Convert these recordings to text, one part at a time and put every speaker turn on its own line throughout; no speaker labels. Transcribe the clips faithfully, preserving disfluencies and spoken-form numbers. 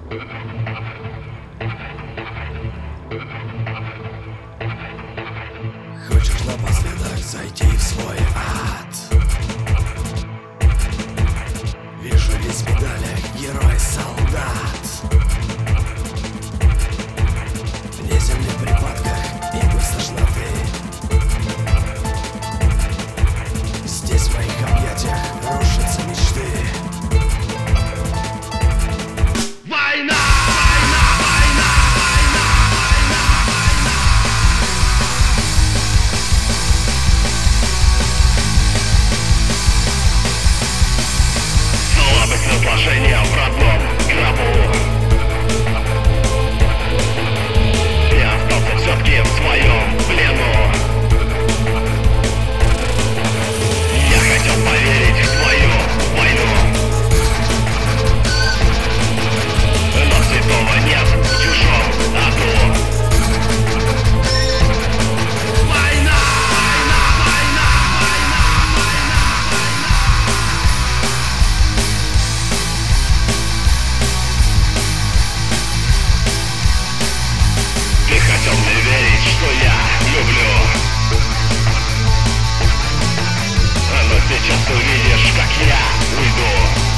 Хочешь напоследок зайти в свой ад? Вижу весь в медалях герой-солдат. В неземных припадках и без тошноты. Здесь в моих объятиях рушатся мечты. Война! Разложение в родном гробу. Ты остался все-таки в своем плену. Я хотел поверить в твою войну, но святого нет в чужом аду. Война! Ты хотел мне верить, что я люблю, но сейчас увидишь, как я уйду.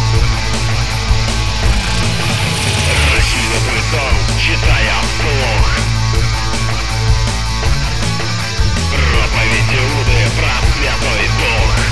Расчленю твой сон, читая вслух проповедь Иуды про Святой Дух.